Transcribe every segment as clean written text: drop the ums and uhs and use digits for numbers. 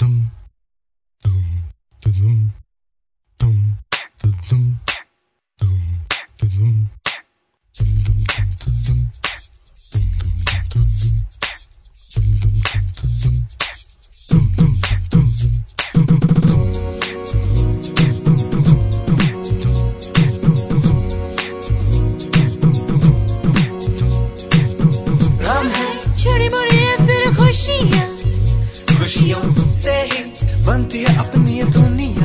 खुशियों से ही बनती है अपनी ये दुनिया।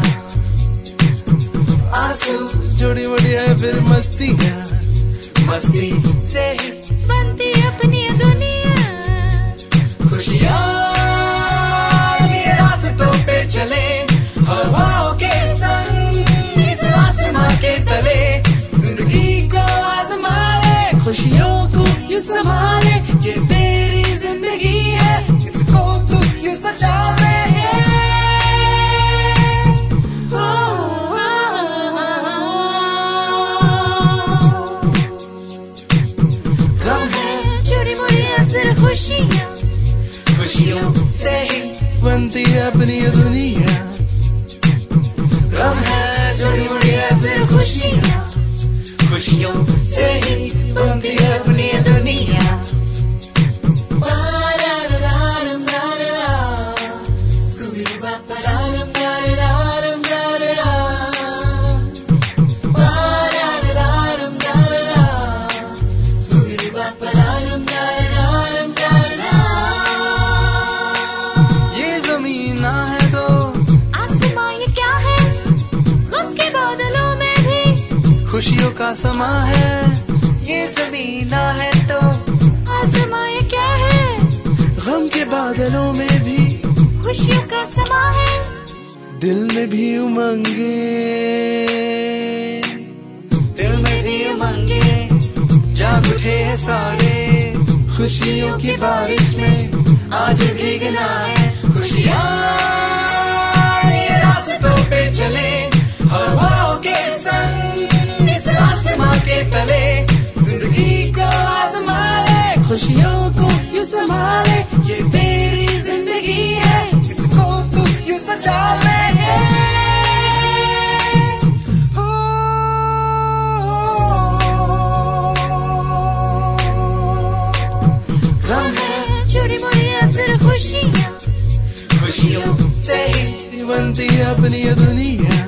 आंसू जोड़ी बड़ी है फिर मस्तियाँ, मस्ती से ही बनती है अपनी ये दुनिया। खुशियाँ ये रास्तों पे चले, हवाओं के संग इस आसमां के तले, जिंदगी को आजमा ले, खुशियों को यूं संभाले। ये तेरी जिंदगी है, इसको तू यूं सजा ले। गम है चोरी मोरी है फिर खुशियाँ, खुशियों से ही बनती है अपनी ये दुनिया। गम है जोड़ी मुड़ी है फिर खुशियाँ, खुशियों से ही बनती है अपनी ये दुनिया। ये जमीन है तो आसमां ये क्या है, गम के बादलों में भी खुशियों का समा है। ये जमीन है तो आसमां ये क्या है, गम के बादलों में भी खुशियों का समा है। दिल में भी उमंगे, दिल में भी उमंगे जाग उठे हैं सारे, खुशियों की बारिश में आज भीगना है। खुशियाँ ये रास्तों पे चले, हवाओं के संग इस आसमां के तले, जिंदगी को आजमा ले, खुशियों को यूं संभाले। ये तेरी जिंदगी है, इसको तू यूं सजा ले। चोरी मोरी है फिर खुशियाँ, खुशियों से ही बनती है अपनी ये दुनिया।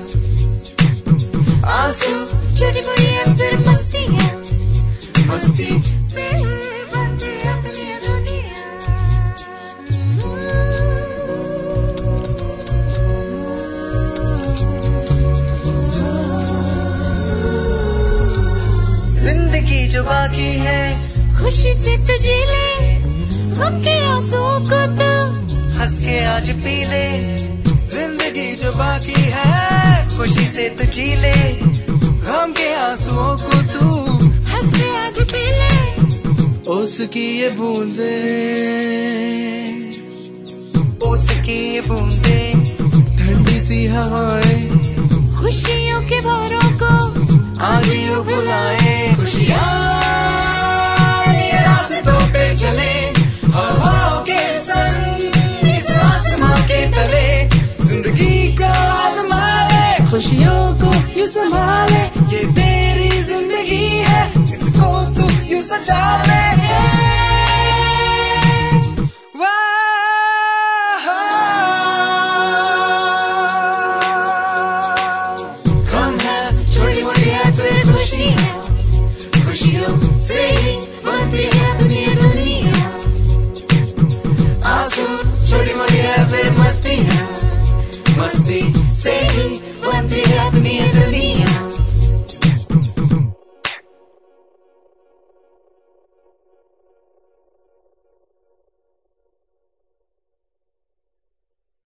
आंसू चोरी मोरी है फिर मस्तियाँ, मस्ती से ही बनती है अपनी ये दुनिया। जिंदगी जो बाकी है, खुशी से तू जी ले, गम के आंसुओं को तू हंस के आज पी ले। जिंदगी जो बाकी है, खुशी से तू जी ले, गम के आंसुओं को तू हंस के आज पी ले। ओस की ये बूंदे, ओस की ये बूंदे, ठंडी सी हवाएं खुशियों के बारों को आगे यूं बुलाए। खुशियाँ ये रास्तों पे चले, हवाओं के संग इस आसमां के तले, जिंदगी को आजमा ले, खुशियों को यूं संभाले। ये तेरी जिंदगी है, इसको तू यूं सजा ले।